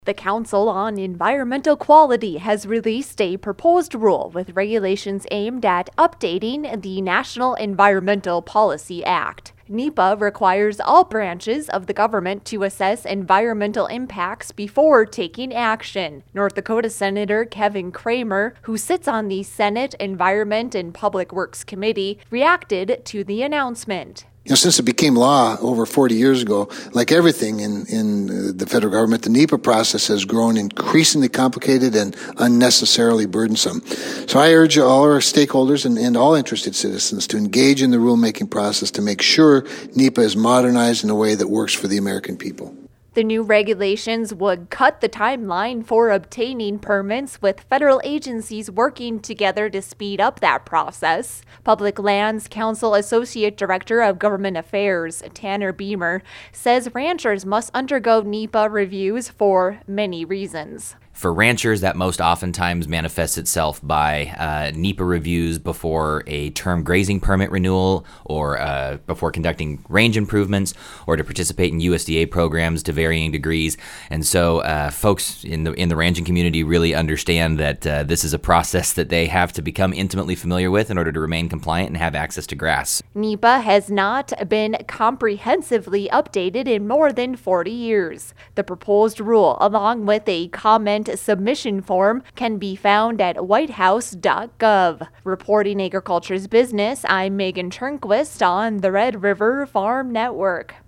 The Council on Environmental Quality has released a proposed rule with regulations aimed at updating the National Environmental Policy Act. NEPA requires all branches of the government to assess environmental impacts before taking action. North Dakota Senator Kevin Cramer, who sits on the Senate Environment and Public Works Committee, reacted to the announcement. Since it became law over 40 years ago, like everything in the federal government, the NEPA process has grown increasingly complicated and unnecessarily burdensome. So I urge all our stakeholders and all interested citizens to engage in the rulemaking process to make sure NEPA is modernized in a way that works for the American people. The new regulations would cut the timeline for obtaining permits, with federal agencies working together to speed up that process. Public Lands Council Associate Director of Government Affairs, Tanner Beamer, says ranchers must undergo NEPA reviews for many reasons. For ranchers, that most oftentimes manifests itself by NEPA reviews before a term grazing permit renewal, or before conducting range improvements, or to participate in USDA programs to varying degrees. And so folks in the ranching community really understand that this is a process that they have to become intimately familiar with in order to remain compliant and have access to grass. NEPA has not been comprehensively updated in more than 40 years. The proposed rule, along with a comment submission form, can be found at whitehouse.gov. Reporting Agriculture's Business, I'm Megan Turnquist on the Red River Farm Network.